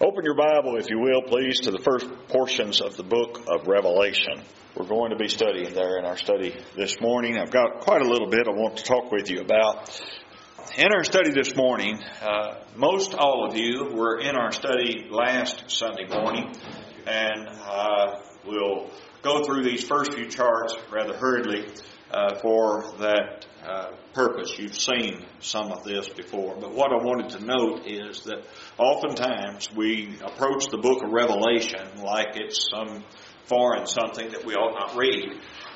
Open your Bible, if you will, please, to the first portions of the book of Revelation. We're going to be studying there in our study this morning. I've got quite a little bit I want to talk with you about. In our study this morning, most all of you were in our study last Sunday morning, and we'll go through these first few charts rather hurriedly for that purpose. You've seen some of this before, but what I wanted to note is that oftentimes we approach the book of Revelation like it's some foreign something that we ought not read.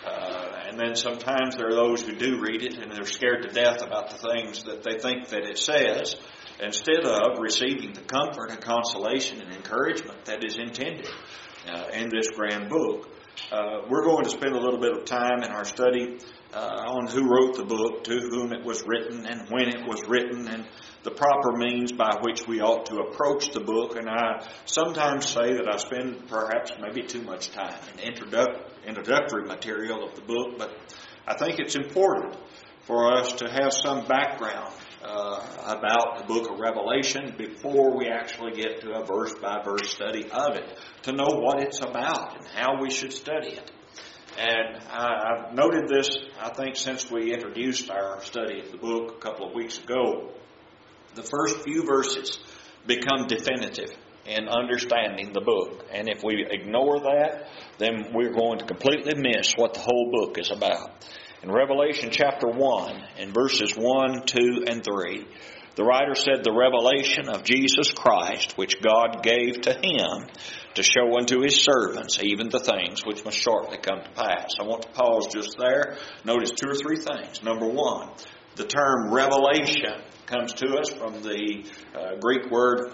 And then sometimes there are those who do read it and they're scared to death about the things that they think that it says, instead of receiving the comfort and consolation and encouragement that is intended in this grand book. We're going to spend a little bit of time in our study on who wrote the book, to whom it was written, and when it was written, and the proper means by which we ought to approach the book. And I sometimes say that I spend perhaps maybe too much time in introductory material of the book, but I think it's important for us to have some background about the book of Revelation before we actually get to a verse-by-verse study of it, to know what it's about and how we should study it. And I've noted this, I think, since we introduced our study of the book a couple of weeks ago. The first few verses become definitive in understanding the book. And if we ignore that, then we're going to completely miss what the whole book is about. In Revelation chapter 1, in verses 1, 2, and 3, the writer said, "The revelation of Jesus Christ, which God gave to Him to show unto His servants, even the things which must shortly come to pass." I want to pause just there. Notice two or three things. Number one, the term revelation comes to us from the Greek word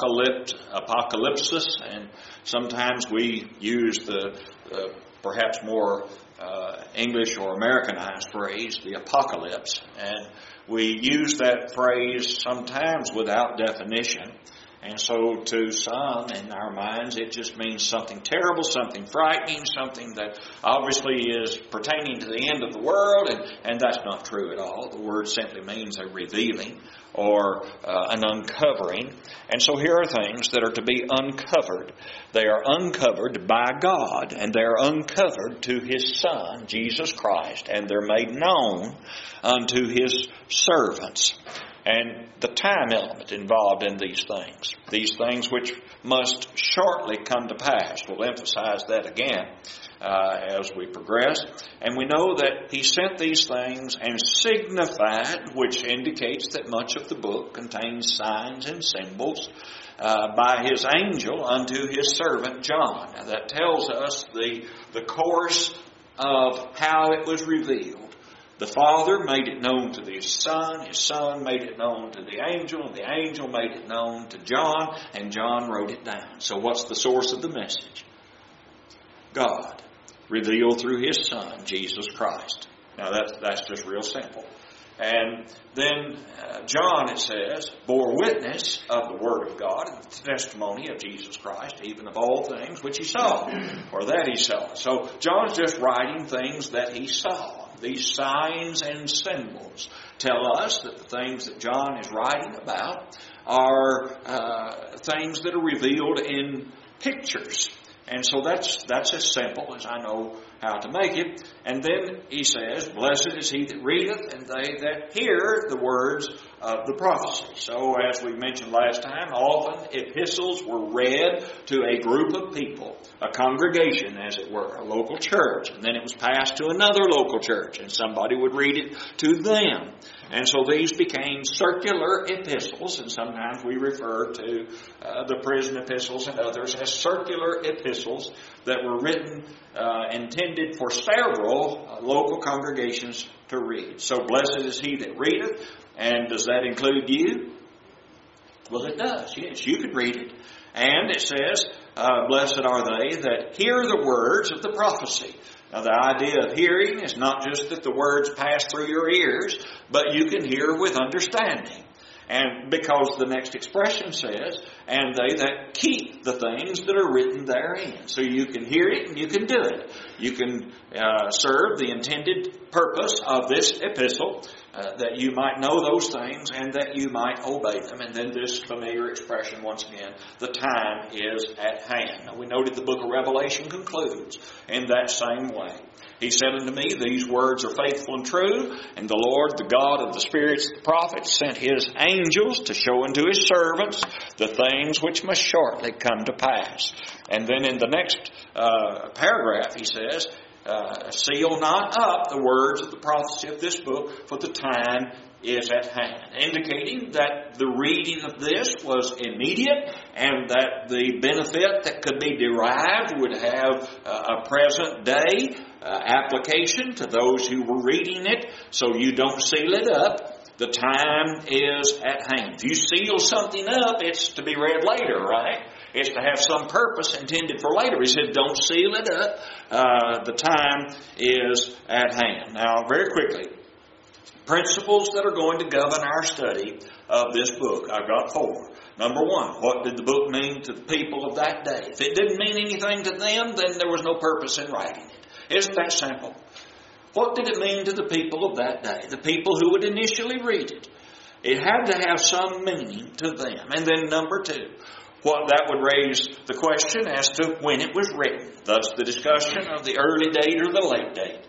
apocalypsis, and sometimes we use the perhaps more English or Americanized phrase, the apocalypse. And we use that phrase sometimes without definition. And so to some in our minds, it just means something terrible, something frightening, something that obviously is pertaining to the end of the world, and that's not true at all. The word simply means a revealing or an uncovering. And so here are things that are to be uncovered. They are uncovered by God, and they are uncovered to His Son, Jesus Christ, and they're made known unto His servants. And the time element involved in these things which must shortly come to pass. We'll emphasize that again as we progress. And we know that He sent these things and signified, which indicates that much of the book contains signs and symbols, by His angel unto His servant John. Now that tells us the course of how it was revealed. The Father made it known to His Son made it known to the angel, and the angel made it known to John, and John wrote it down. So what's the source of the message? God, revealed through His Son, Jesus Christ. Now that's just real simple. And then John, it says, bore witness of the Word of God and the testimony of Jesus Christ, even of all things which he saw, or that he saw. So John's just writing things that he saw. These signs and symbols tell us that the things that John is writing about are things that are revealed in pictures. And so that's as simple as I know how to make it. And then he says, "Blessed is he that readeth, and they that hear the words of the prophecy." So as we mentioned last time, often epistles were read to a group of people, a congregation as it were, a local church. And then it was passed to another local church, and somebody would read it to them. And so these became circular epistles, and sometimes we refer to the prison epistles and others as circular epistles that were written, intended for several local congregations to read. So blessed is he that readeth, and does that include you? Well, it does, yes. You could read it. And it says, blessed are they that hear the words of the prophecy. Now, the idea of hearing is not just that the words pass through your ears, but you can hear with understanding. And because the next expression says, and they that keep the things that are written therein. So you can hear it and you can do it. You can serve the intended purpose of this epistle that you might know those things and that you might obey them. And then this familiar expression once again, the time is at hand. Now we noted the book of Revelation concludes in that same way. He said unto me, these words are faithful and true, and the Lord, the God of the spirits of the prophets, sent His angels to show unto His servants the things which must shortly come to pass. And then in the next paragraph he says, seal not up the words of the prophecy of this book, for the time is at hand. Indicating that the reading of this was immediate and that the benefit that could be derived would have a present day application to those who were reading it. So you don't seal it up. The time is at hand. If you seal something up, it's to be read later, right? It's to have some purpose intended for later. He said, don't seal it up. The time is at hand. Now, very quickly, principles that are going to govern our study of this book. I've got 4. Number 1, what did the book mean to the people of that day? If it didn't mean anything to them, then there was no purpose in writing it. Isn't that simple? What did it mean to the people of that day? The people who would initially read it. It had to have some meaning to them. And then number 2, what that would raise the question as to when it was written. Thus the discussion of the early date or the late date.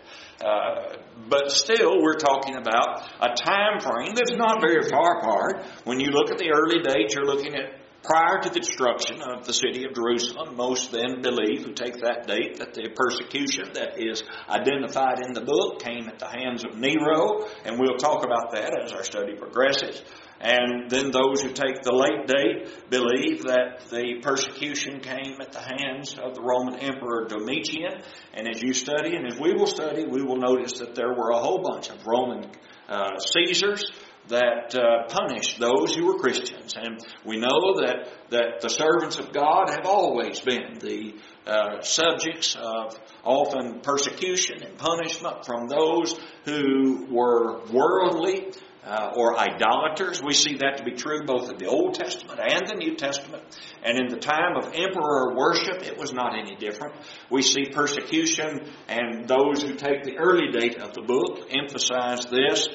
But still, we're talking about a time frame that's not very far apart. When you look at the early date, you're looking at prior to the destruction of the city of Jerusalem. Most then believe, who take that date, that the persecution that is identified in the book came at the hands of Nero, and we'll talk about that as our study progresses. And then those who take the late date believe that the persecution came at the hands of the Roman Emperor Domitian. And as you study, and as we will study, we will notice that there were a whole bunch of Roman Caesars that punished those who were Christians. And we know that the servants of God have always been the subjects of often persecution and punishment from those who were worldly or idolaters. We see that to be true both in the Old Testament and the New Testament. And in the time of emperor worship, it was not any different. We see persecution, and those who take the early date of the book emphasize this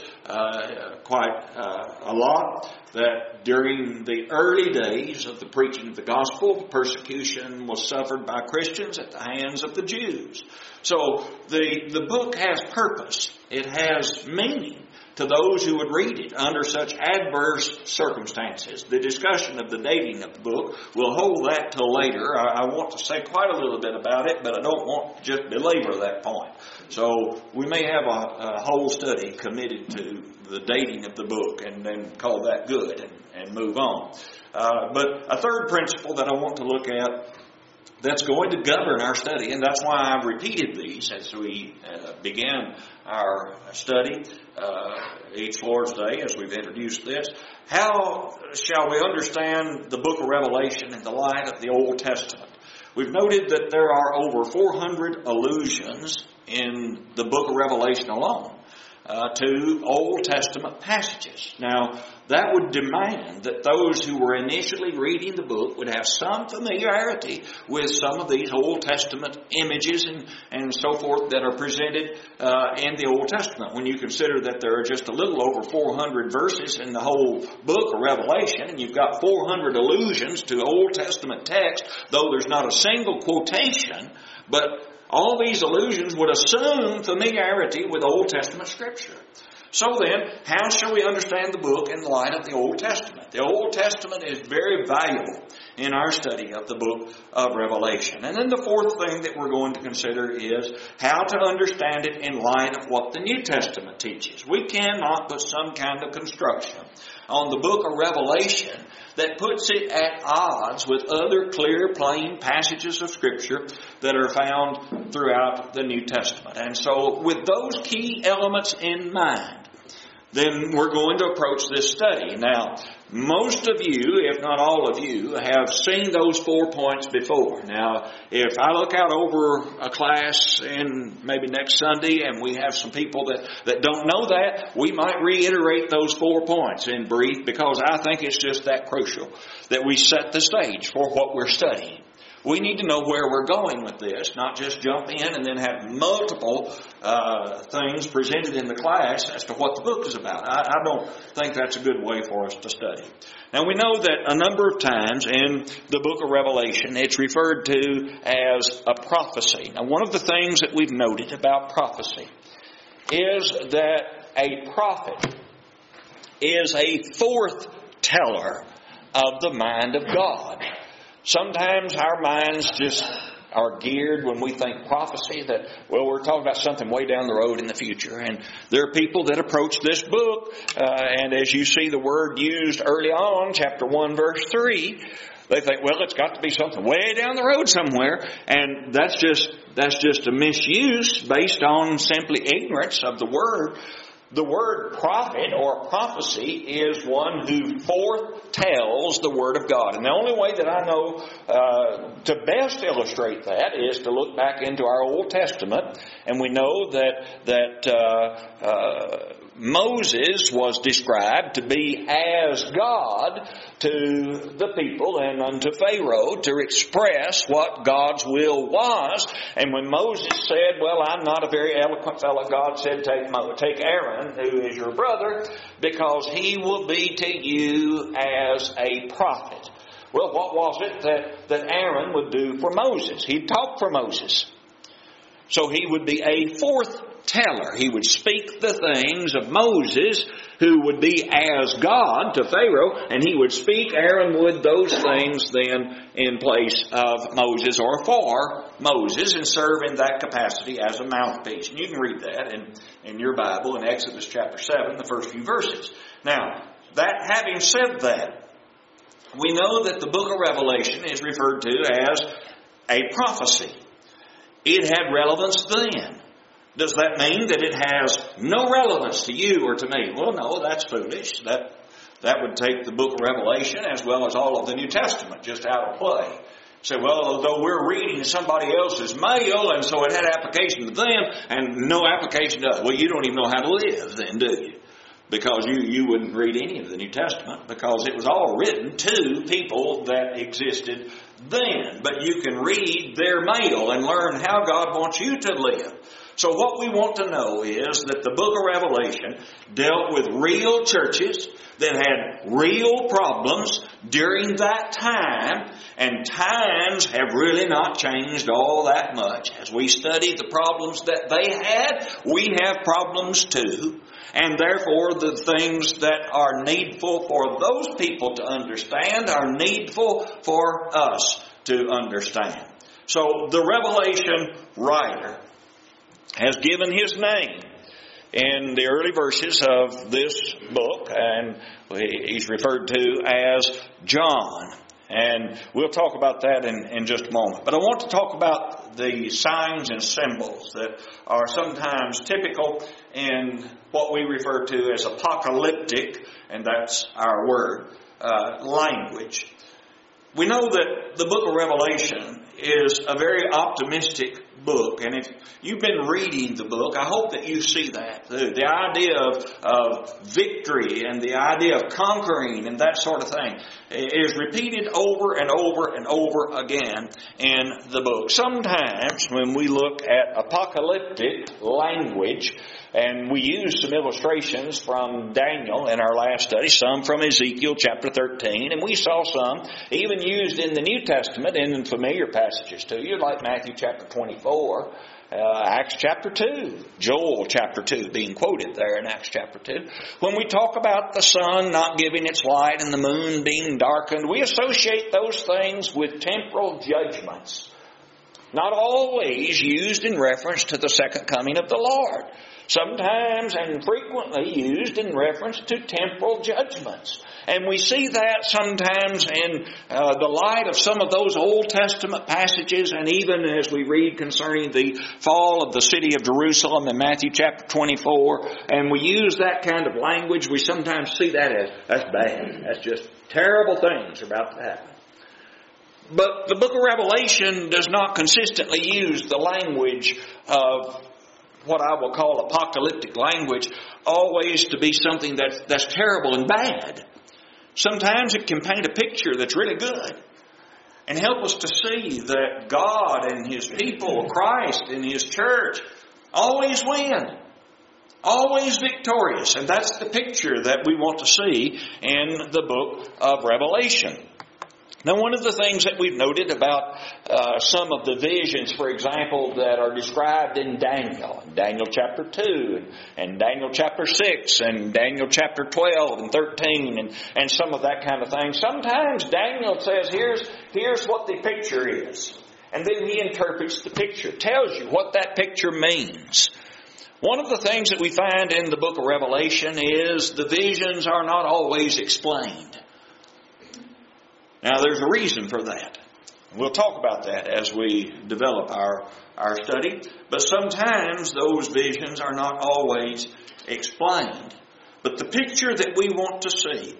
quite a lot, that during the early days of the preaching of the gospel, the persecution was suffered by Christians at the hands of the Jews. So the book has purpose. It has meaning to those who would read it under such adverse circumstances. The discussion of the dating of the book, we'll hold that till later. I want to say quite a little bit about it, but I don't want to just belabor that point. So we may have a whole study committed to the dating of the book and then call that good and move on. But a third principle that I want to look at that's going to govern our study, and that's why I've repeated these as we began our study each Lord's Day as we've introduced this. How shall we understand the book of Revelation in the light of the Old Testament? We've noted that there are over 400 allusions in the book of Revelation alone to Old Testament passages. Now, that would demand that those who were initially reading the book would have some familiarity with some of these Old Testament images and so forth that are presented in the Old Testament. When you consider that there are just a little over 400 verses in the whole book of Revelation, and you've got 400 allusions to Old Testament text, though there's not a single quotation, but all these allusions would assume familiarity with Old Testament Scripture. So then, how shall we understand the book in the light of the Old Testament? The Old Testament is very valuable in our study of the book of Revelation. And then the fourth thing that we're going to consider is how to understand it in light of what the New Testament teaches. We cannot put some kind of construction on the book of Revelation that puts it at odds with other clear, plain passages of Scripture that are found throughout the New Testament. And so with those key elements in mind, then we're going to approach this study. Now, most of you, if not all of you, have seen those 4 points before. Now, if I look out over a class in maybe next Sunday and we have some people that don't know that, we might reiterate those 4 points in brief, because I think it's just that crucial that we set the stage for what we're studying. We need to know where we're going with this, not just jump in and then have multiple things presented in the class as to what the book is about. I don't think that's a good way for us to study. Now, we know that a number of times in the book of Revelation, it's referred to as a prophecy. Now, one of the things that we've noted about prophecy is that a prophet is a foreteller of the mind of God. Sometimes our minds just are geared when we think prophecy that, well, we're talking about something way down the road in the future. And there are people that approach this book, and as you see the word used early on, chapter 1, verse 3, they think, well, it's got to be something way down the road somewhere. And that's just a misuse based on simply ignorance of the word. The word prophet or prophecy is one who foretells the Word of God. And the only way that I know to best illustrate that is to look back into our Old Testament. And we know that Moses was described to be as God to the people and unto Pharaoh to express what God's will was. And when Moses said, well, I'm not a very eloquent fellow, God said, take Aaron, who is your brother, because he will be to you as a prophet. Well, what was it that Aaron would do for Moses? He'd talk for Moses. So he would be a foreteller. He would speak the things of Moses, who would be as God to Pharaoh, and he would speak, Aaron would, those things then in place of Moses or for Moses and serve in that capacity as a mouthpiece. And you can read that in your Bible in Exodus chapter 7, the first few verses. Now, having said that, we know that the book of Revelation is referred to as a prophecy. It had relevance then. Does that mean that it has no relevance to you or to me? Well, no, that's foolish. That would take the book of Revelation as well as all of the New Testament just out of play. Say, well, although we're reading somebody else's mail, and so it had application to them and no application to us. Well, you don't even know how to live then, do you? Because you wouldn't read any of the New Testament because it was all written to people that existed then. But you can read their mail and learn how God wants you to live. So what we want to know is that the book of Revelation dealt with real churches that had real problems during that time, and times have really not changed all that much. As we study the problems that they had, we have problems too. And therefore, the things that are needful for those people to understand are needful for us to understand. So the Revelation writer has given his name in the early verses of this book, and he's referred to as John. And we'll talk about that in just a moment. But I want to talk about the signs and symbols that are sometimes typical in what we refer to as apocalyptic, and that's our word, language. We know that the book of Revelation is a very optimistic book, and if you've been reading the book, I hope that you see that. The idea of victory and the idea of conquering and that sort of thing is repeated over and over and over again in the book. Sometimes when we look at apocalyptic language, and we used some illustrations from Daniel in our last study, some from Ezekiel chapter 13, and we saw some even used in the New Testament in familiar passages to you, like Matthew chapter 24, Acts chapter 2, Joel chapter 2 being quoted there in Acts chapter 2. When we talk about the sun not giving its light and the moon being darkened, we associate those things with temporal judgments, not always used in reference to the second coming of the Lord. Sometimes and frequently used in reference to temporal judgments. And we see that sometimes in the light of some of those Old Testament passages, and even as we read concerning the fall of the city of Jerusalem in Matthew chapter 24, and we use that kind of language, we sometimes see that as, that's bad. That's just terrible things about to happen. But the book of Revelation does not consistently use the language of what I will call apocalyptic language always to be something that's terrible and bad. Sometimes it can paint a picture that's really good. And help us to see that God and His people, Christ and His church, always win. Always victorious. And that's the picture that we want to see in the book of Revelation. Now, one of the things that we've noted about some of the visions, for example, that are described in Daniel chapter 2, and Daniel chapter 6, and Daniel chapter 12 and 13, and some of that kind of thing. Sometimes Daniel says, here's what the picture is. And then he interprets the picture, tells you what that picture means. One of the things that we find in the book of Revelation is the visions are not always explained. Now, there's a reason for that. We'll talk about that as we develop our study. But sometimes those visions are not always explained. But the picture that we want to see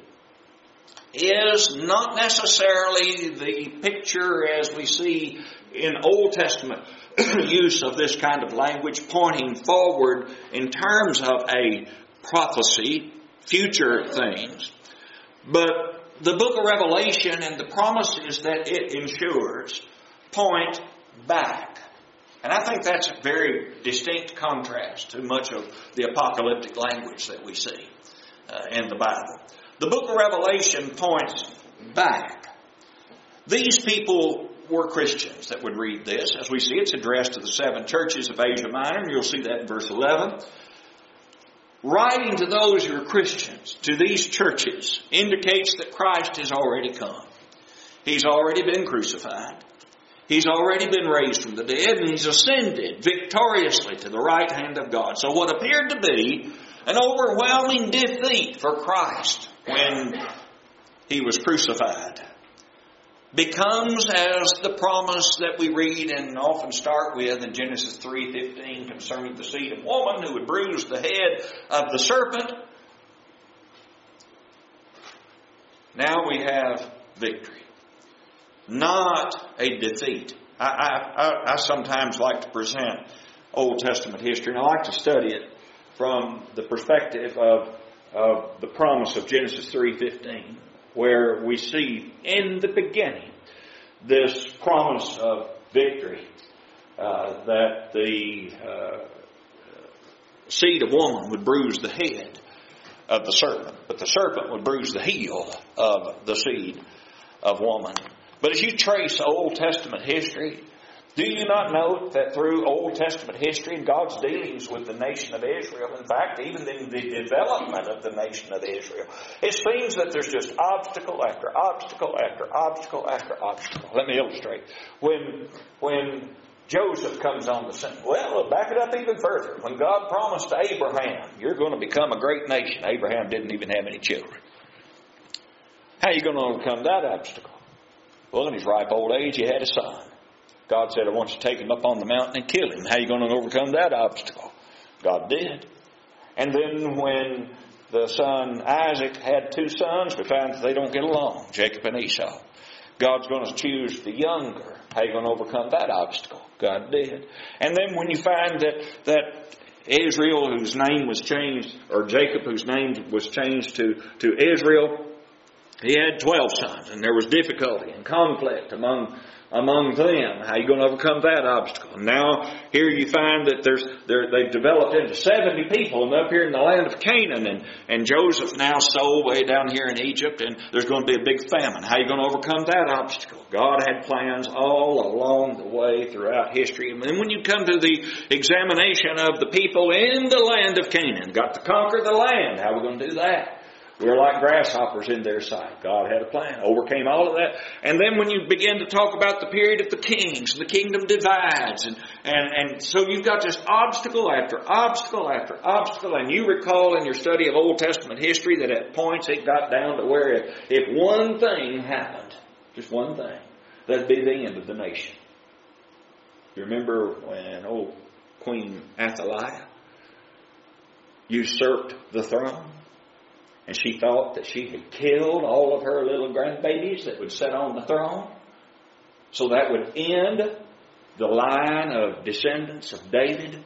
is not necessarily the picture as we see in Old Testament use of this kind of language pointing forward in terms of a prophecy, future things. But the book of Revelation and the promises that it ensures point back. And I think that's a very distinct contrast to much of the apocalyptic language that we see in the Bible. The book of Revelation points back. These people were Christians that would read this. As we see, it's addressed to the 7 churches of Asia Minor, and you'll see that in verse 11. Writing to those who are Christians, to these churches, indicates that Christ has already come. He's already been crucified. He's already been raised from the dead, and He's ascended victoriously to the right hand of God. So what appeared to be an overwhelming defeat for Christ when He was crucified becomes as the promise that we read and often start with in Genesis 3:15 concerning the seed of woman who would bruise the head of the serpent. Now we have victory, not a defeat. I sometimes like to present Old Testament history, and I like to study it from the perspective of the promise of Genesis 3:15. Where we see in the beginning this promise of victory, that the seed of woman would bruise the head of the serpent, but the serpent would bruise the heel of the seed of woman. But as you trace Old Testament history, do you not note that through Old Testament history and God's dealings with the nation of Israel, in fact, even in the development of the nation of Israel, it seems that there's just obstacle after obstacle after obstacle after obstacle. Let me illustrate. When Joseph comes on the scene, well, back it up even further. When God promised to Abraham, you're going to become a great nation. Abraham didn't even have any children. How are you going to overcome that obstacle? Well, in his ripe old age, he had a son. God said, I want you to take him up on the mountain and kill him. How are you going to overcome that obstacle? God did. And then when the son Isaac had 2 sons, we find that they don't get along, Jacob and Esau. God's going to choose the younger. How are you going to overcome that obstacle? God did. And then when you find that Israel, whose name was changed, or Jacob, whose name was changed to Israel, he had 12 sons, and there was difficulty and conflict among them. How are you going to overcome that obstacle? Now, here you find that they've developed into 70 people and up here in the land of Canaan, and Joseph now sold way down here in Egypt, and there's going to be a big famine. How are you going to overcome that obstacle? God had plans all along the way throughout history. And then when you come to the examination of the people in the land of Canaan, got to conquer the land. How are we going to do that? We're like grasshoppers in their sight. God had a plan, overcame all of that. And then when you begin to talk about the period of the kings, the kingdom divides. And so you've got just obstacle after obstacle after obstacle. And you recall in your study of Old Testament history that at points it got down to where if one thing happened, just one thing, that'd be the end of the nation. You remember when old Queen Athaliah usurped the throne? And she thought that she had killed all of her little grandbabies that would sit on the throne. So that would end the line of descendants of David.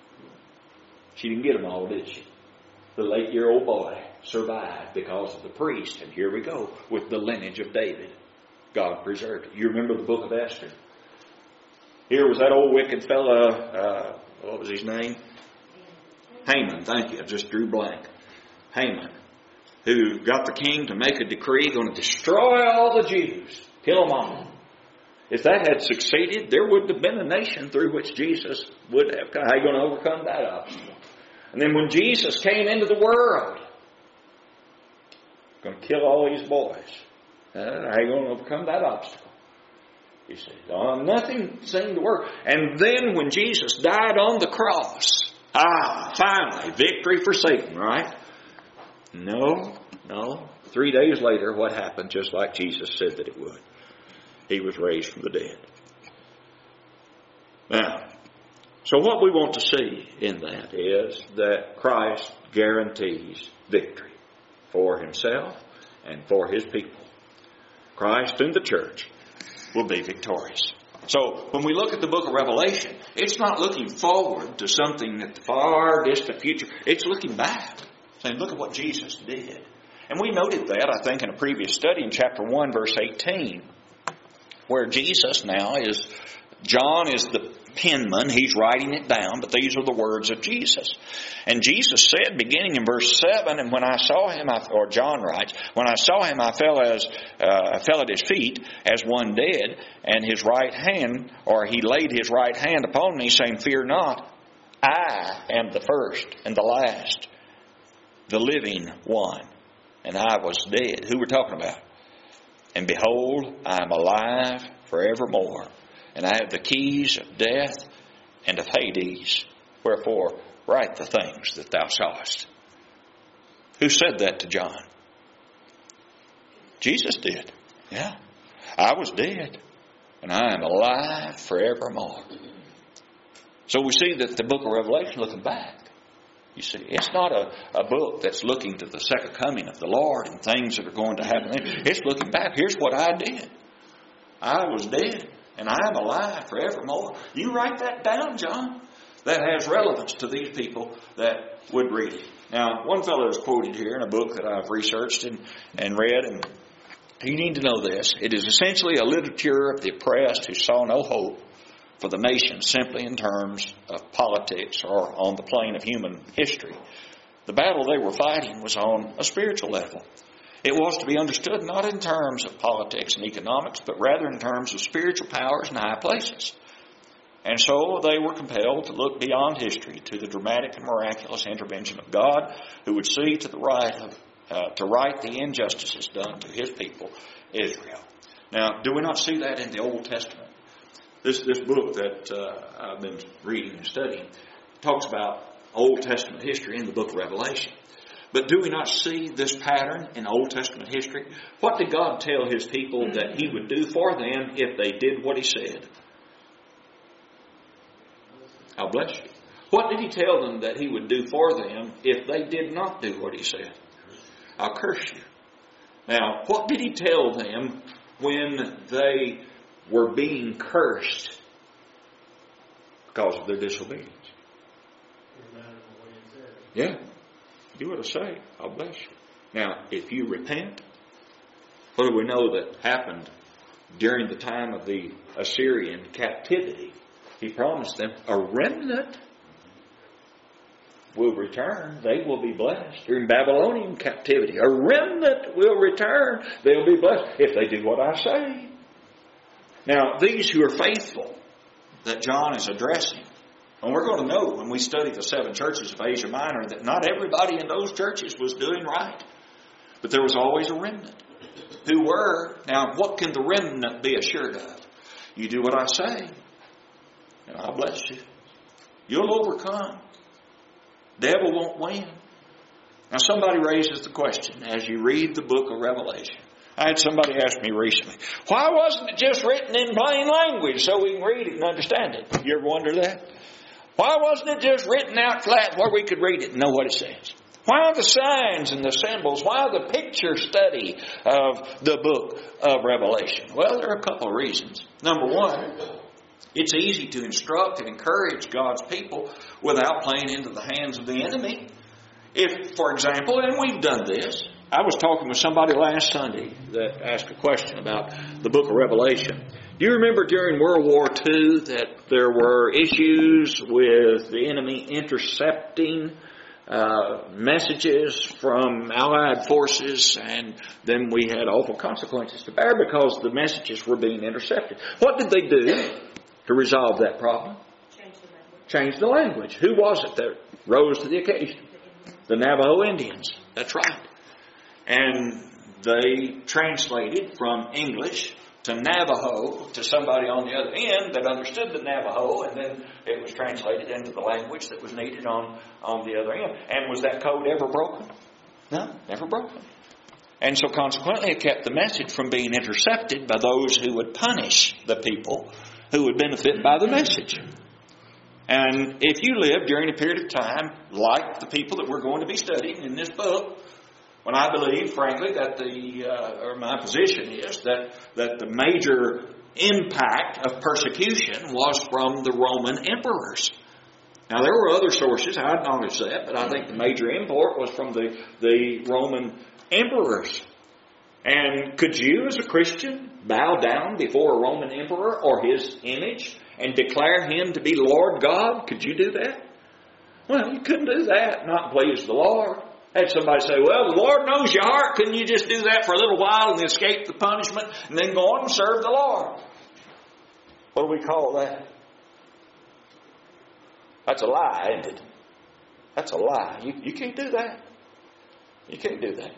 She didn't get them all, did she? The 8-year-old boy survived because of the priest. And here we go with the lineage of David. God preserved it. You remember the book of Esther? Here was that old wicked fella, what was his name? Haman, thank you. I just drew blank. Haman, who got the king to make a decree going to destroy all the Jews, kill them all. If that had succeeded, there would have been a nation through which Jesus would have come. How are you going to overcome that obstacle? And then when Jesus came into the world, going to kill all these boys. How are you going to overcome that obstacle? He said, nothing seemed to work. And then when Jesus died on the cross, finally, victory for Satan, right? No. 3 days later, what happened? Just like Jesus said that it would. He was raised from the dead. Now, so what we want to see in that is that Christ guarantees victory for Himself and for His people. Christ and the church will be victorious. So when we look at the book of Revelation, it's not looking forward to something at the far distant future. It's looking back, saying, look at what Jesus did. And we noted that, I think, in a previous study in chapter 1, verse 18, where Jesus now is, John is the penman, he's writing it down, but these are the words of Jesus. And Jesus said, beginning in verse 7, and when I saw him, or John writes, when I saw him, I fell at his feet as one dead, and his right hand, or he laid his right hand upon me, saying, fear not, I am the first and the last, the living one. And I was dead. Who we're talking about? And behold, I am alive forevermore. And I have the keys of death and of Hades. Wherefore, write the things that thou sawest. Who said that to John? Jesus did. Yeah. I was dead. And I am alive forevermore. So we see that the book of Revelation looking back. You see, it's not a book that's looking to the second coming of the Lord and things that are going to happen. It's looking back. Here's what I did. I was dead, and I am alive forevermore. You write that down, John. That has relevance to these people that would read it. Now, one fellow is quoted here in a book that I've researched and read, and you need to know this. It is essentially a literature of the oppressed who saw no hope for the nation simply in terms of politics or on the plane of human history. The battle they were fighting was on a spiritual level. It was to be understood not in terms of politics and economics, but rather in terms of spiritual powers and high places. And so they were compelled to look beyond history to the dramatic and miraculous intervention of God, who would see to the right the injustices done to His people, Israel. Now, do we not see that in the Old Testament? This book that I've been reading and studying talks about Old Testament history in the book of Revelation. But do we not see this pattern in Old Testament history? What did God tell His people that He would do for them if they did what He said? I'll bless you. What did He tell them that He would do for them if they did not do what He said? I'll curse you. Now, what did He tell them when they were being cursed because of their disobedience? Yeah. Do what I say, I'll bless you. Now, if you repent, what do we know that happened during the time of the Assyrian captivity? He promised them a remnant will return. They will be blessed. During Babylonian captivity, a remnant will return. They'll be blessed if they do what I say. Now, these who are faithful that John is addressing, and we're going to know when we study the 7 churches of Asia Minor that not everybody in those churches was doing right. But there was always a remnant who were. Now, what can the remnant be assured of? You do what I say, and I'll bless you. You'll overcome. Devil won't win. Now, somebody raises the question as you read the book of Revelation. I had somebody ask me recently, why wasn't it just written in plain language so we can read it and understand it? You ever wonder that? Why wasn't it just written out flat where we could read it and know what it says? Why the signs and the symbols? Why the picture study of the book of Revelation? Well, there are a couple of reasons. Number one, it's easy to instruct and encourage God's people without playing into the hands of the enemy. If, for example, and we've done this, I was talking with somebody last Sunday that asked a question about the book of Revelation. Do you remember during World War II that there were issues with the enemy intercepting messages from Allied forces, and then we had awful consequences to bear because the messages were being intercepted? What did they do to resolve that problem? Change the language. Who was it that rose to the occasion? The Navajo Indians. That's right. And they translated from English to Navajo to somebody on the other end that understood the Navajo, and then it was translated into the language that was needed on the other end. And was that code ever broken? No, never broken. And so consequently it kept the message from being intercepted by those who would punish the people who would benefit by the message. And if you live during a period of time like the people that we're going to be studying in this book, when I believe, frankly, that my position is that the major impact of persecution was from the Roman emperors. Now, there were other sources, I acknowledge that, but I think the major import was from the Roman emperors. And could you, as a Christian, bow down before a Roman emperor or his image and declare him to be Lord God? Could you do that? Well, you couldn't do that, not please the Lord. I had somebody say, well, the Lord knows your heart. Couldn't you just do that for a little while and escape the punishment and then go on and serve the Lord? What do we call that? That's a lie, isn't it? That's a lie. You can't do that. You can't do that.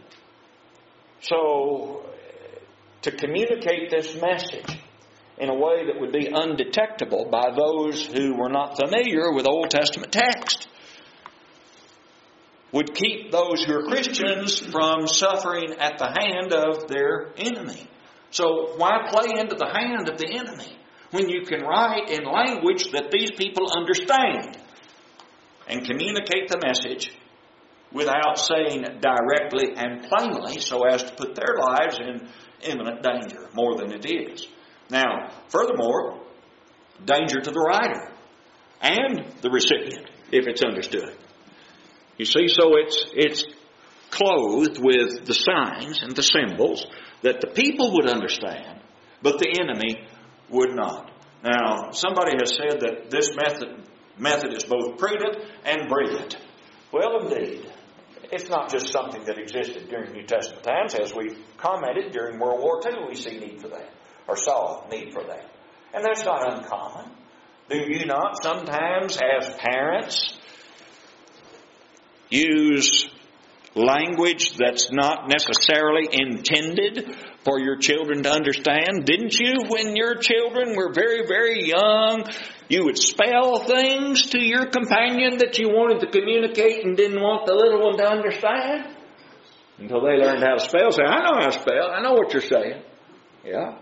So, to communicate this message in a way that would be undetectable by those who were not familiar with Old Testament text would keep those who are Christians from suffering at the hand of their enemy. So why play into the hand of the enemy when you can write in language that these people understand and communicate the message without saying it directly and plainly so as to put their lives in imminent danger more than it is? Now, furthermore, danger to the writer and the recipient if it's understood. You see, so it's clothed with the signs and the symbols that the people would understand, but the enemy would not. Now, somebody has said that this method is both prudent and brilliant. Well, indeed. It's not just something that existed during New Testament times. As we commented during World War II, we see need for that, or saw need for that. And that's not uncommon. Do you not sometimes, as parents, use language that's not necessarily intended for your children to understand? Didn't you, when your children were very, very young, you would spell things to your companion that you wanted to communicate and didn't want the little one to understand? Until they learned how to spell. Say, I know how to spell. I know what you're saying. Yeah.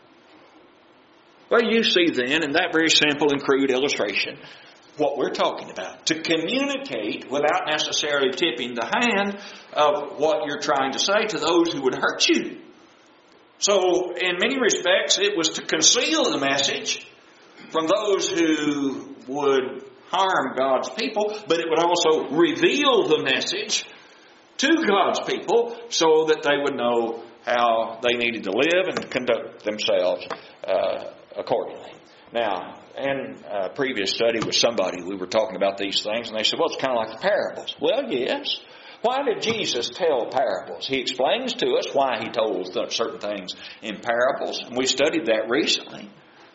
Well, you see then, in that very simple and crude illustration, what we're talking about. To communicate without necessarily tipping the hand of what you're trying to say to those who would hurt you. So, in many respects, it was to conceal the message from those who would harm God's people, but it would also reveal the message to God's people so that they would know how they needed to live and conduct themselves accordingly. Now, in a previous study with somebody, we were talking about these things, and they said, well, it's kind of like the parables. Well, yes. Why did Jesus tell parables? He explains to us why He told certain things in parables, and we studied that recently.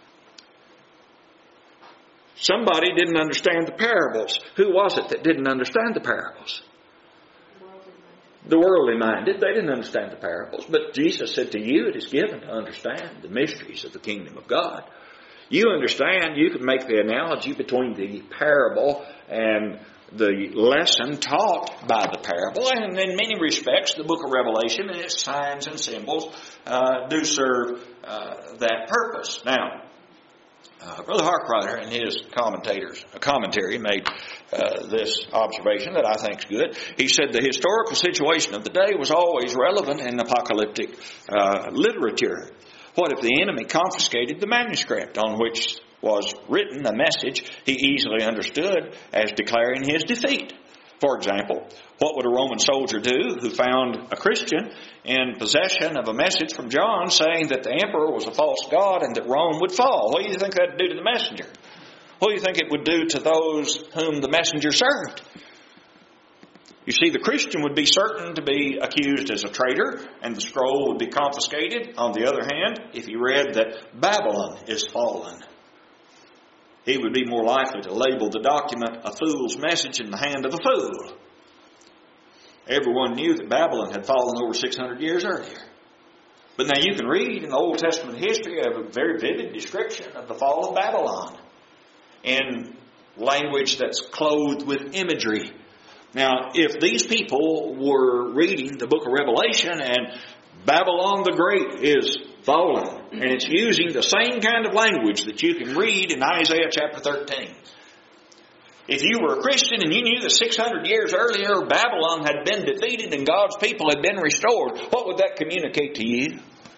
Somebody didn't understand the parables. Who was it that didn't understand the parables? The worldly minded. They didn't understand the parables. But Jesus said, to you it is given to understand the mysteries of the kingdom of God. You understand, you can make the analogy between the parable and the lesson taught by the parable. And in many respects, the book of Revelation and its signs and symbols do serve that purpose. Now, Brother Harkrider in his commentary made this observation that I think is good. He said the historical situation of the day was always relevant in apocalyptic literature. What if the enemy confiscated the manuscript on which was written a message he easily understood as declaring his defeat? For example, what would a Roman soldier do who found a Christian in possession of a message from John saying that the emperor was a false god and that Rome would fall? What do you think that would do to the messenger? What do you think it would do to those whom the messenger served? You see, the Christian would be certain to be accused as a traitor, and the scroll would be confiscated. On the other hand, if he read that Babylon is fallen, he would be more likely to label the document a fool's message in the hand of a fool. Everyone knew that Babylon had fallen over 600 years earlier. But now you can read in the Old Testament history a very vivid description of the fall of Babylon in language that's clothed with imagery. Now, if these people were reading the book of Revelation and Babylon the Great is fallen, and it's using the same kind of language that you can read in Isaiah chapter 13. If you were a Christian and you knew that 600 years earlier Babylon had been defeated and God's people had been restored, what would that communicate to you?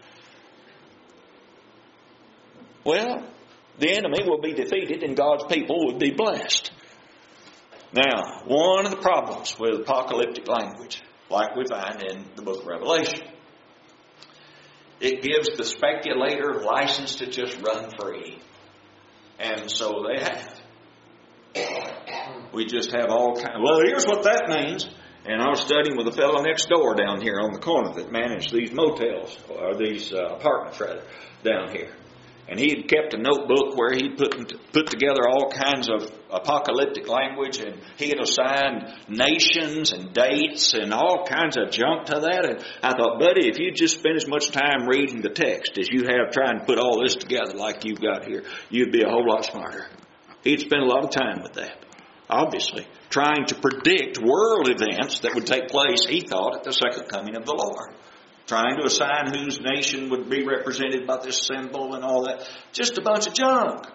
Well, the enemy will be defeated and God's people would be blessed. Now, one of the problems with apocalyptic language, like we find in the book of Revelation, it gives the speculator license to just run free. And so they have. We just have all kinds. Well, here's what that means. And I was studying with a fellow next door down here on the corner that managed these motels, or these apartments rather, down here. And he had kept a notebook where he put together all kinds of apocalyptic language, and he had assigned nations and dates and all kinds of junk to that. And I thought, buddy, if you just spend as much time reading the text as you have trying to put all this together like you've got here, you'd be a whole lot smarter. He'd spent a lot of time with that, obviously, trying to predict world events that would take place, he thought, at the second coming of the Lord. Trying to assign whose nation would be represented by this symbol and all that. Just a bunch of junk.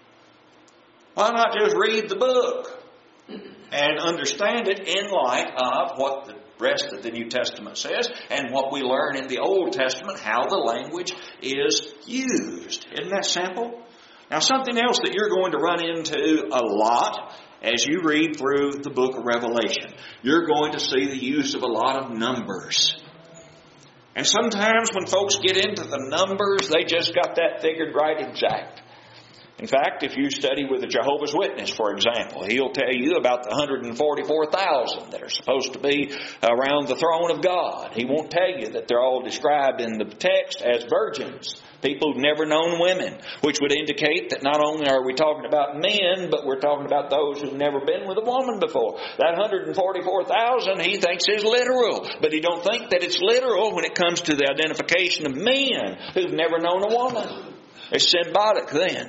Why not just read the book and understand it in light of what the rest of the New Testament says and what we learn in the Old Testament, how the language is used. Isn't that simple? Now, something else that you're going to run into a lot as you read through the book of Revelation, you're going to see the use of a lot of numbers. And sometimes when folks get into the numbers, they just got that figured right exact. In fact, if you study with a Jehovah's Witness, for example, he'll tell you about the 144,000 that are supposed to be around the throne of God. He won't tell you that they're all described in the text as virgins, people who've never known women, which would indicate that not only are we talking about men, but we're talking about those who've never been with a woman before. That 144,000 he thinks is literal, but he don't think that it's literal when it comes to the identification of men who've never known a woman. It's symbolic then.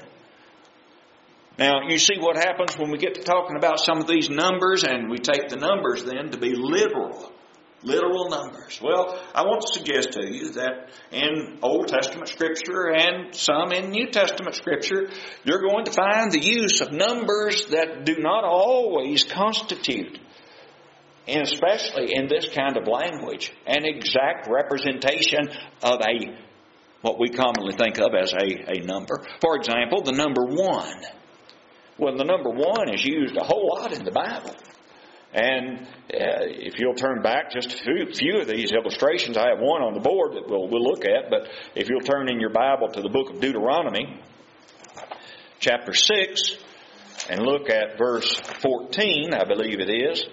Now, you see what happens when we get to talking about some of these numbers, and we take the numbers then to be literal. Literal numbers. Well, I want to suggest to you that in Old Testament Scripture and some in New Testament Scripture, you're going to find the use of numbers that do not always constitute, and especially in this kind of language, an exact representation of what we commonly think of as a number. For example, the number 1. Well, the number 1 is used a whole lot in the Bible. And if you'll turn back just a few of these illustrations, I have one on the board that we'll look at. But if you'll turn in your Bible to the book of Deuteronomy, chapter 6, and look at verse 14, I believe it is.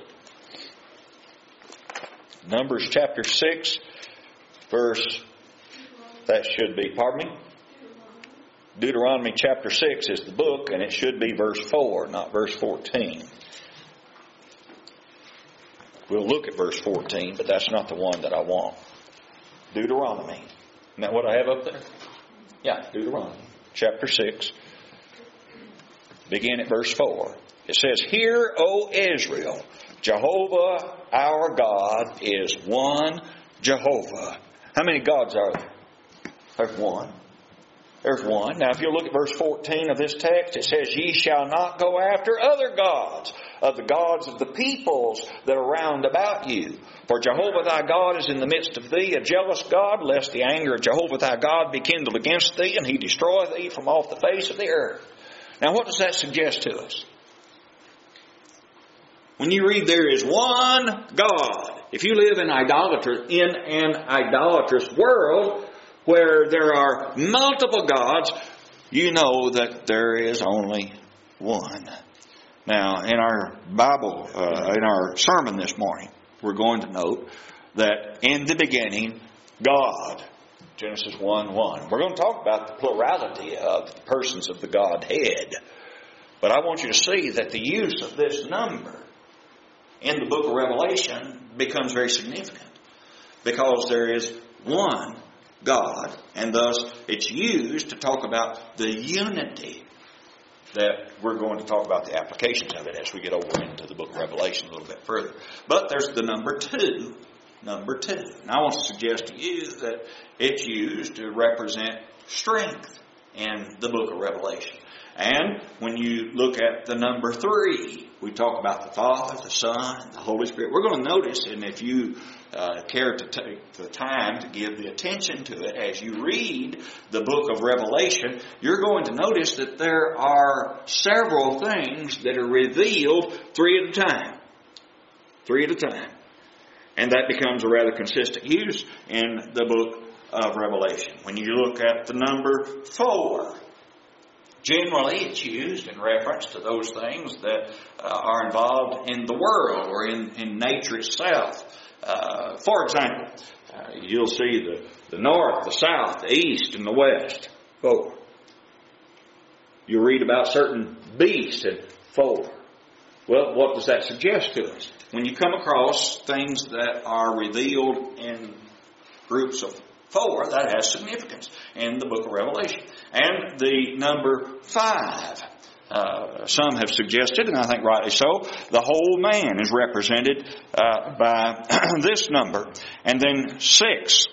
Numbers chapter 6, Deuteronomy chapter 6 is the book, and it should be verse 4, not verse 14. We'll look at verse 14, but that's not the one that I want. Deuteronomy. Isn't that what I have up there? Yeah, Deuteronomy chapter 6. Begin at verse 4. It says, "Hear, O Israel, Jehovah our God is one Jehovah." How many gods are there? There's one. There's one. Now, if you look at verse 14 of this text, it says, "Ye shall not go after other gods, of the gods of the peoples that are round about you. For Jehovah thy God is in the midst of thee, a jealous God, lest the anger of Jehovah thy God be kindled against thee, and he destroy thee from off the face of the earth." Now, what does that suggest to us? when you read there is one God, if you live in an idolatrous world where there are multiple gods, you know that there is only one. Now, in our Bible, in our sermon this morning, we're going to note that in the beginning, God, Genesis 1:1. We're going to talk about the plurality of the persons of the Godhead. But I want you to see that the use of this number in the book of Revelation becomes very significant. Because there is one God, and thus it's used to talk about the unity that we're going to talk about the applications of it as we get over into the book of Revelation a little bit further. But there's the number 2. Number 2. And I want to suggest to you that it's used to represent strength in the book of Revelation. And when you look at the number 3, we talk about the Father, the Son, and the Holy Spirit. We're going to notice, and if you care to take the time to give the attention to it as you read the book of Revelation, you're going to notice that there are several things that are revealed 3 at a time. 3 at a time. And that becomes a rather consistent use in the book of Revelation. When you look at the number 4, generally it's used in reference to those things that are involved in the world or in nature itself. For example, you'll see the north, the south, the east, and the west. 4. You'll read about certain beasts at 4. Well, what does that suggest to us? When you come across things that are revealed in groups of 4, that has significance in the book of Revelation. And the number 5, some have suggested, and I think rightly so, the whole man is represented by this number. And then 6.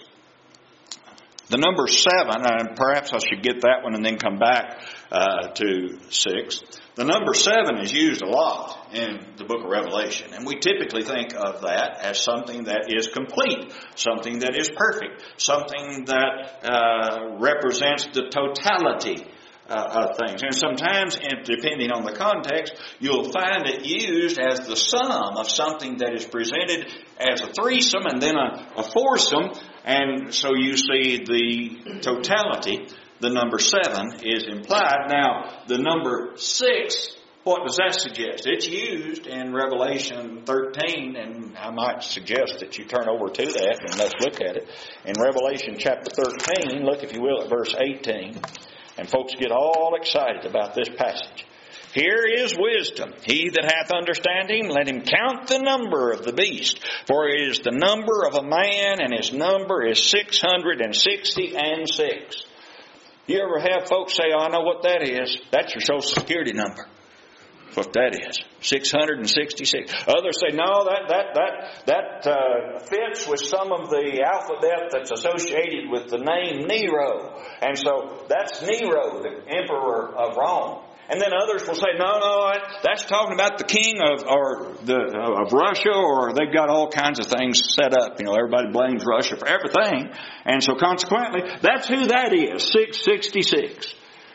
The number 7, and perhaps I should get that one and then come back to 6. The number 7 is used a lot in the book of Revelation. And we typically think of that as something that is complete, something that is perfect, something that represents the totality of things. And sometimes, depending on the context, you'll find it used as the sum of something that is presented as a threesome and then a foursome. And so you see the totality. The number 7 is implied. Now, the number 6, what does that suggest? It's used in Revelation 13, and I might suggest that you turn over to that and let's look at it. In Revelation chapter 13, look if you will at verse 18, and folks get all excited about this passage. Here is wisdom. He that hath understanding, let him count the number of the beast. For it is the number of a man, and his number is 666. You ever have folks say, oh, I know what that is? That's your Social Security number. That's what that is. 666. Others say, no, that fits with some of the alphabet that's associated with the name Nero. And so that's Nero, the emperor of Rome. And then others will say, no, that's talking about the king of Russia, or they've got all kinds of things set up. You know, everybody blames Russia for everything. And so consequently, that's who that is, 666.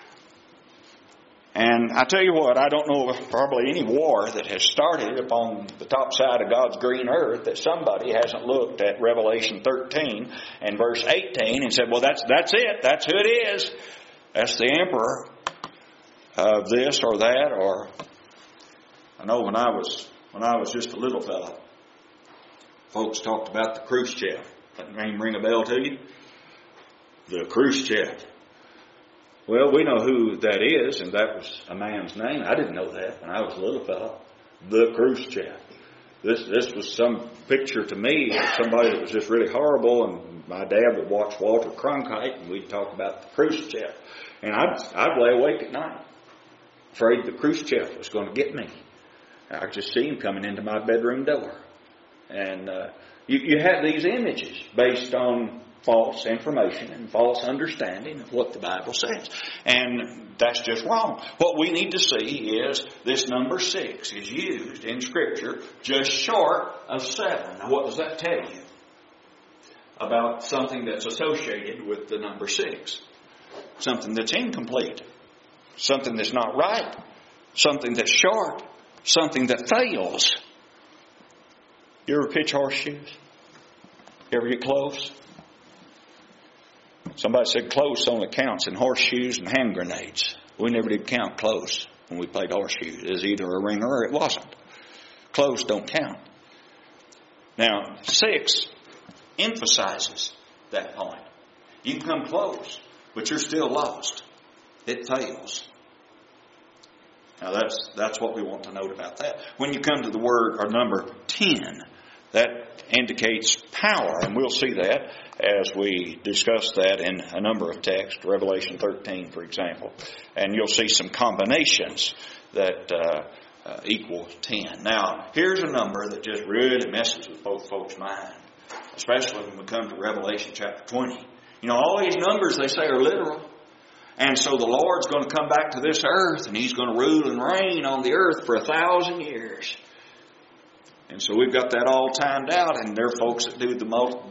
And I tell you what, I don't know of probably any war that has started upon the top side of God's green earth that somebody hasn't looked at Revelation 13 and verse 18 and said, well, that's it. That's who it is. That's the emperor of this or that. Or I know when I was just a little fella, folks talked about the Khrushchev. That name ring a bell to you? The Khrushchev. Well, we know who that is, and that was a man's name. I didn't know that when I was a little fella. The Khrushchev. This was some picture to me of somebody that was just really horrible, and my dad would watch Walter Cronkite, and we'd talk about the Khrushchev. And I'd lay awake at night, afraid the Khrushchev was going to get me. I could just see him coming into my bedroom door. And you have these images based on false information and false understanding of what the Bible says. And that's just wrong. What we need to see is this number 6 is used in Scripture just short of 7. Now what does that tell you about something that's associated with the number 6? Something that's incomplete. Something that's not right. Something that's short. Something that fails. You ever pitch horseshoes? You ever get close? Somebody said close only counts in horseshoes and hand grenades. We never did count close when we played horseshoes. It was either a ringer or it wasn't. Close don't count. Now, 6 emphasizes that point. You can come close, but you're still lost. It fails. Now that's what we want to note about that. When you come to the word or number 10, that indicates power, and we'll see that as we discuss that in a number of texts, Revelation 13, for example. And you'll see some combinations that equal 10. Now, here's a number that just really messes with both folks' mind, especially when we come to Revelation chapter 20. You know, all these numbers, they say, are literal. And so the Lord's going to come back to this earth, and He's going to rule and reign on the earth for 1,000 years. And so we've got that all timed out, and there are folks that do the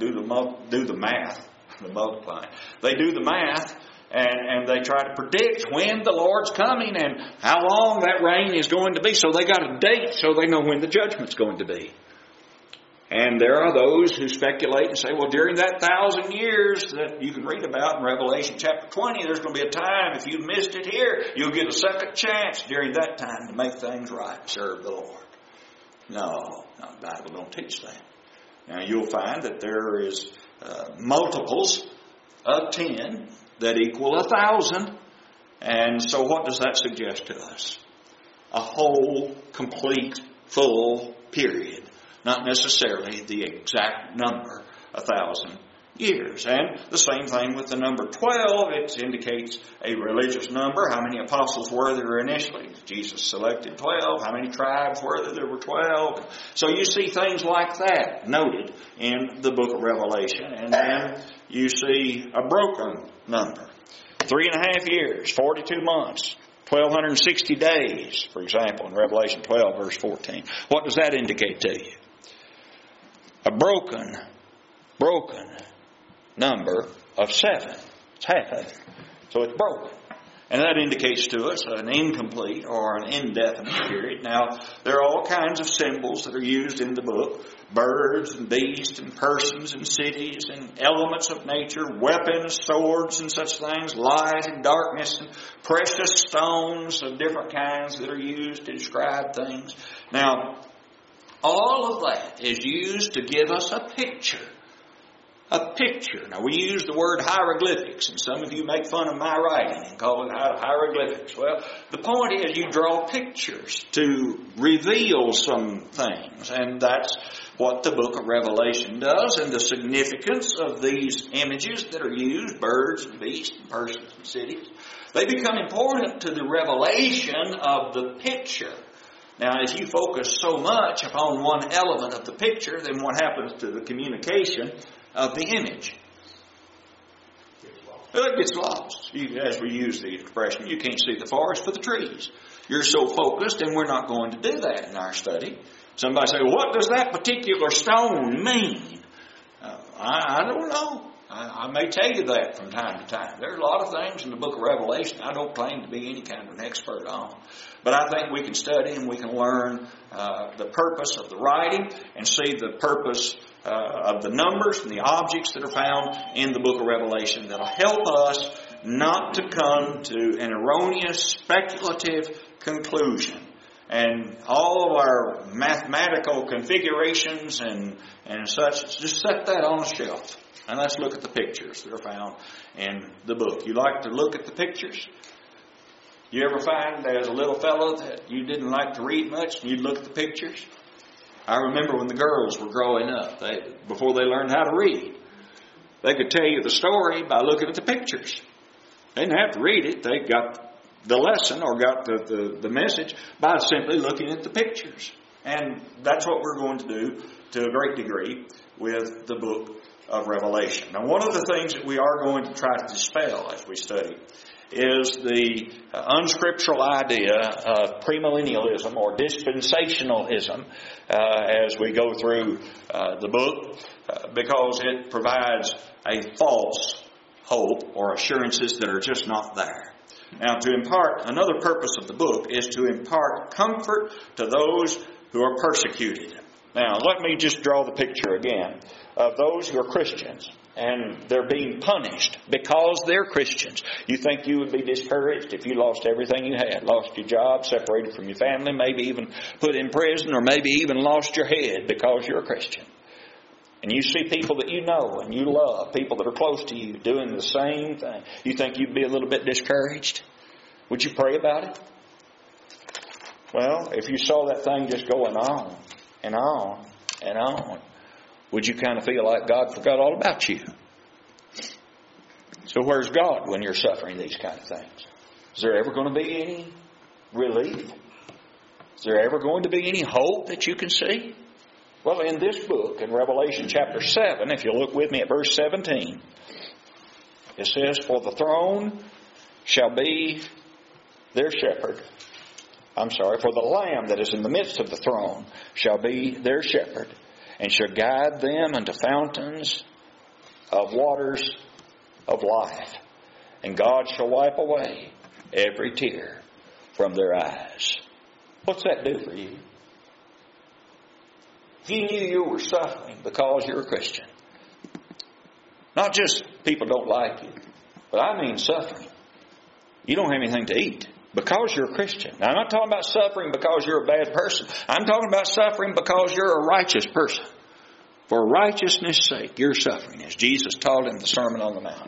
math, the multiplying. They do the math, and they try to predict when the Lord's coming and how long that reign is going to be. So they got a date, so they know when the judgment's going to be. And there are those who speculate and say, well, during that 1,000 years that you can read about in Revelation chapter 20, there's going to be a time, if you missed it here, you'll get a second chance during that time to make things right, serve the Lord. No, the Bible don't teach that. Now, you'll find that there is multiples of 10 that equal 1,000. And so what does that suggest to us? A whole, complete, full period. Not necessarily the exact number, 1,000 years. And the same thing with the number 12. It indicates a religious number. How many apostles were there initially? Jesus selected 12. How many tribes were there? There were 12. So you see things like that noted in the book of Revelation. And then you see a broken number. 3.5 years, 42 months. 1,260 days, for example, in Revelation 12, verse 14. What does that indicate to you? A broken number of 7. It's half of it. So it's broken. And that indicates to us an incomplete or an indefinite period. Now, there are all kinds of symbols that are used in the book. Birds and beasts and persons and cities and elements of nature, weapons, swords and such things, light and darkness and precious stones of different kinds that are used to describe things. Now, all of that is used to give us a picture. A picture. Now, we use the word hieroglyphics, and some of you make fun of my writing and call it hieroglyphics. Well, the point is you draw pictures to reveal some things, and that's what the book of Revelation does, and the significance of these images that are used, birds and beasts and persons and cities. They become important to the revelation of the picture. Now, if you focus so much upon one element of the picture, then what happens to the communication of the image? Well, it gets lost. As we use the expression, you can't see the forest for the trees. You're so focused, and we're not going to do that in our study. Somebody say, well, what does that particular stone mean? I don't know. I may tell you that from time to time. There are a lot of things in the book of Revelation I don't claim to be any kind of an expert on. But I think we can study and we can learn the purpose of the writing and see the purpose of the numbers and the objects that are found in the book of Revelation that will help us not to come to an erroneous speculative conclusion. And all of our mathematical configurations and such, just set that on a shelf. And let's look at the pictures that are found in the book. You like to look at the pictures? You ever find as a little fellow that you didn't like to read much and you'd look at the pictures? I remember when the girls were growing up, before they learned how to read, they could tell you the story by looking at the pictures. They didn't have to read it. They got the lesson or got the message by simply looking at the pictures. And that's what we're going to do to a great degree with the book of Revelation. Now, one of the things that we are going to try to dispel as we study is the unscriptural idea of premillennialism or dispensationalism as we go through the book because it provides a false hope or assurances that are just not there. Now, to impart, another purpose of the book is to impart comfort to those who are persecuted. Now, let me just draw the picture again of those who are Christians and they're being punished because they're Christians. You think you would be discouraged if you lost everything you had, lost your job, separated from your family, maybe even put in prison, or maybe even lost your head because you're a Christian. And you see people that you know and you love, people that are close to you, doing the same thing. You think you'd be a little bit discouraged? Would you pray about it? Well, if you saw that thing just going on and on and on, would you kind of feel like God forgot all about you? So where's God when you're suffering these kind of things? Is there ever going to be any relief? Is there ever going to be any hope that you can see? Well, in this book, in Revelation chapter 7, if you look with me at verse 17, it says, "For the throne shall be their shepherd." For the Lamb that is in the midst of the throne shall be their shepherd, and shall guide them unto fountains of waters of life. And God shall wipe away every tear from their eyes. What's that do for you? If you knew you were suffering because you're a Christian, not just people don't like you, but I mean suffering. You don't have anything to eat because you're a Christian. Now, I'm not talking about suffering because you're a bad person. I'm talking about suffering because you're a righteous person. For righteousness' sake, you're suffering, as Jesus taught in the Sermon on the Mount.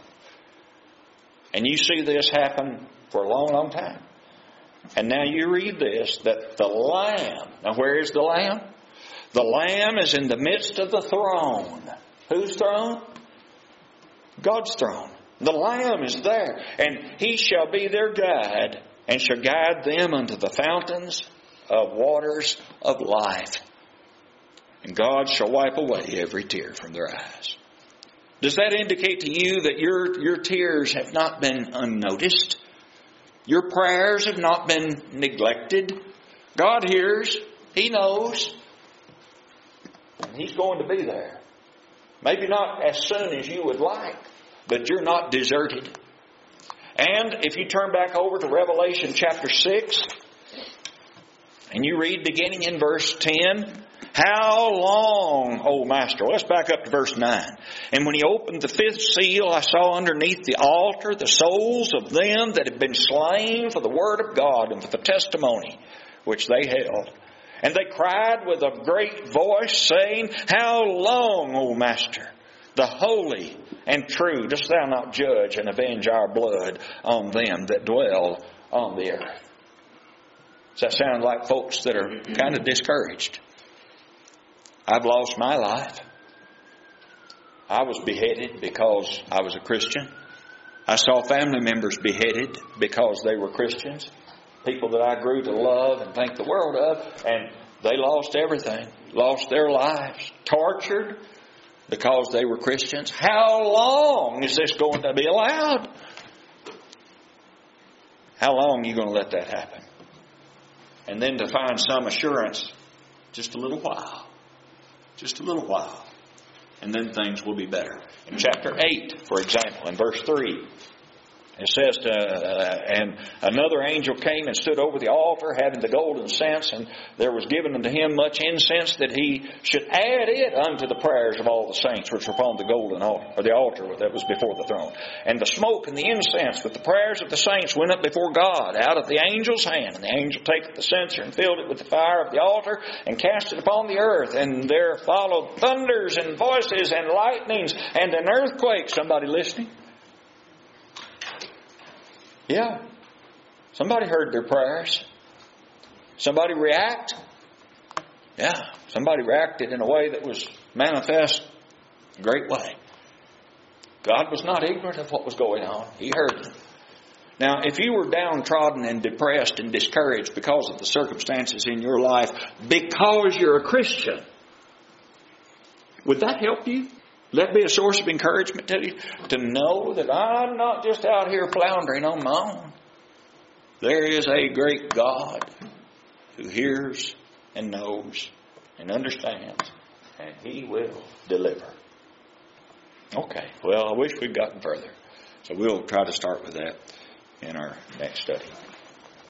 And you see this happen for a long, long time. And now you read this, that the Lamb, now where is the Lamb? The Lamb is in the midst of the throne. Whose throne? God's throne. The Lamb is there, and He shall be their guide, and shall guide them unto the fountains of waters of life. And God shall wipe away every tear from their eyes. Does that indicate to you that your tears have not been unnoticed? Your prayers have not been neglected? God hears. He knows. And He's going to be there. Maybe not as soon as you would like, but you're not deserted. And if you turn back over to Revelation chapter 6, and you read beginning in verse 10, "How long, O Master?" Let's back up to verse 9. "And when He opened the fifth seal, I saw underneath the altar the souls of them that had been slain for the word of God and for the testimony which they held. And they cried with a great voice, saying, How long, O Master, the holy and true, dost Thou not judge and avenge our blood on them that dwell on the earth?" Does that sound like folks that are kind of discouraged? I've lost my life. I was beheaded because I was a Christian. I saw family members beheaded because they were Christians. People that I grew to love and think the world of, and they lost everything, lost their lives, tortured because they were Christians. How long is this going to be allowed? How long are you going to let that happen? And then to find some assurance, just a little while. Just a little while. And then things will be better. In chapter 8, for example, in verse 3, it says, "And another angel came and stood over the altar, having the golden censer, and there was given unto him much incense, that he should add it unto the prayers of all the saints which were upon the golden altar, or the altar that was before the throne. And the smoke and the incense with the prayers of the saints went up before God out of the angel's hand. And the angel taketh the censer and filled it with the fire of the altar, and cast it upon the earth. And there followed thunders and voices and lightnings and an earthquake." Somebody listening? Yeah. Somebody heard their prayers. Somebody react? Yeah. Somebody reacted in a way that was manifest a great way. God was not ignorant of what was going on. He heard them. Now, if you were downtrodden and depressed and discouraged because of the circumstances in your life, because you're a Christian, would that help you? Would that be a source of encouragement to you? To know that I'm not just out here floundering on my own. There is a great God who hears and knows and understands, and He will deliver. Okay, well, I wish we'd gotten further. So we'll try to start with that in our next study.